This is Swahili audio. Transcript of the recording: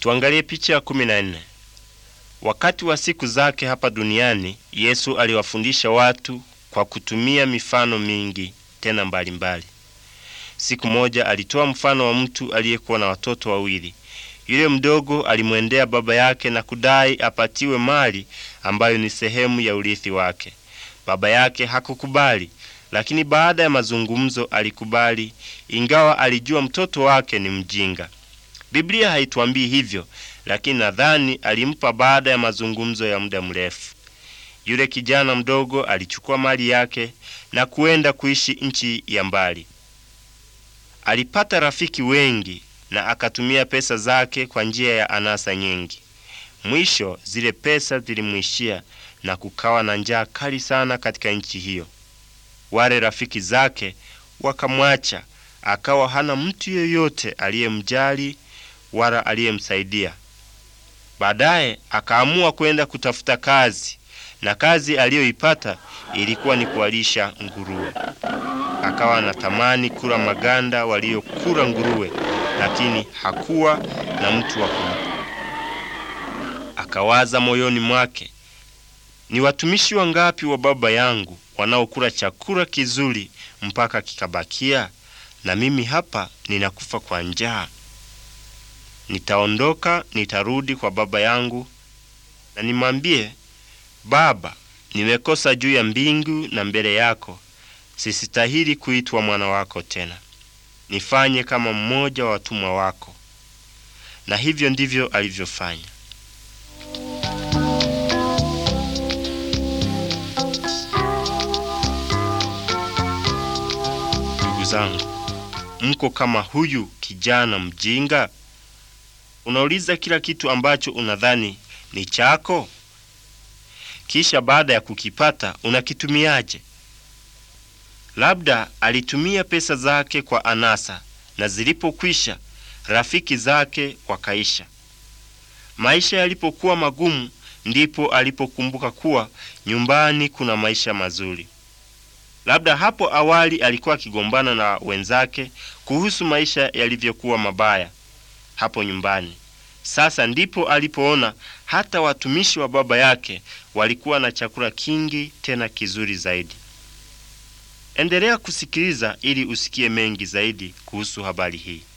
Tuangalie picha ya 14. Wakati wa siku zake hapa duniani, Yesu aliwafundisha watu kwa kutumia mifano mingi tena mbalimbali. Siku moja alitoa mfano wa mtu aliyekuwa na watoto wawili. Yule mdogo alimwendea baba yake na kudai apatiwe mali ambayo ni sehemu ya urithi wake. Baba yake hakukubali, lakini baada ya mazungumzo alikubali, ingawa alijua mtoto wake ni mjinga. Biblia haituambii hivyo, lakini nadhani alimpa baada ya mazungumzo ya muda mrefu. Yule kijana mdogo alichukua mali yake na kuenda kuishi nchi ya mbali. Alipata rafiki wengi na akatumia pesa zake kwa njia ya anasa nyingi. Mwisho zile pesa zilimwishia na kukawa na njaa kali sana katika nchi hiyo. Wale rafiki zake wakamwacha, akawa hana mtu yeyote aliyemjali wala aliyemsaidia. Baadaye akaamua kwenda kutafuta kazi, na kazi aliyoipata ilikuwa ni kuwalisha nguruwe. Akawa anatamani kula maganda waliokula nguruwe, lakini hakuwa na mtu wa kumpa. Akawaza moyoni mwake, ni watumishi wangapi wa baba yangu wanaokula chakula kizuri mpaka kikabakia, na mimi hapa ninakufa kwa njaa. Nitaondoka, nitarudi kwa baba yangu na nimwambie, Baba, nimekosa juu ya mbingu na mbele yako. Sistahili kuitwa mwana wako tena. Nifanye kama mmoja wa watumwa wako. Na hivyo ndivyo alivyofanya. Ndugu zangu, mko kama huyu kijana mjinga? Unauliza kila kitu ambacho unadhani ni chako, kisha baada ya kukipata unakitumiaje? Labda alitumia pesa zake kwa anasa, na zilipokwisha rafiki zake wakaisha. Maisha yalipokuwa magumu, ndipo alipokumbuka kuwa nyumbani kuna maisha mazuri. Labda hapo awali alikuwa akigombana na wenzake kuhusu maisha yalivyokuwa mabaya hapo nyumbani. Sasa ndipo alipoona hata watumishi wa baba yake walikuwa na chakula kingi tena kizuri zaidi. Endelea kusikiliza ili usikie mengi zaidi kuhusu habari hii.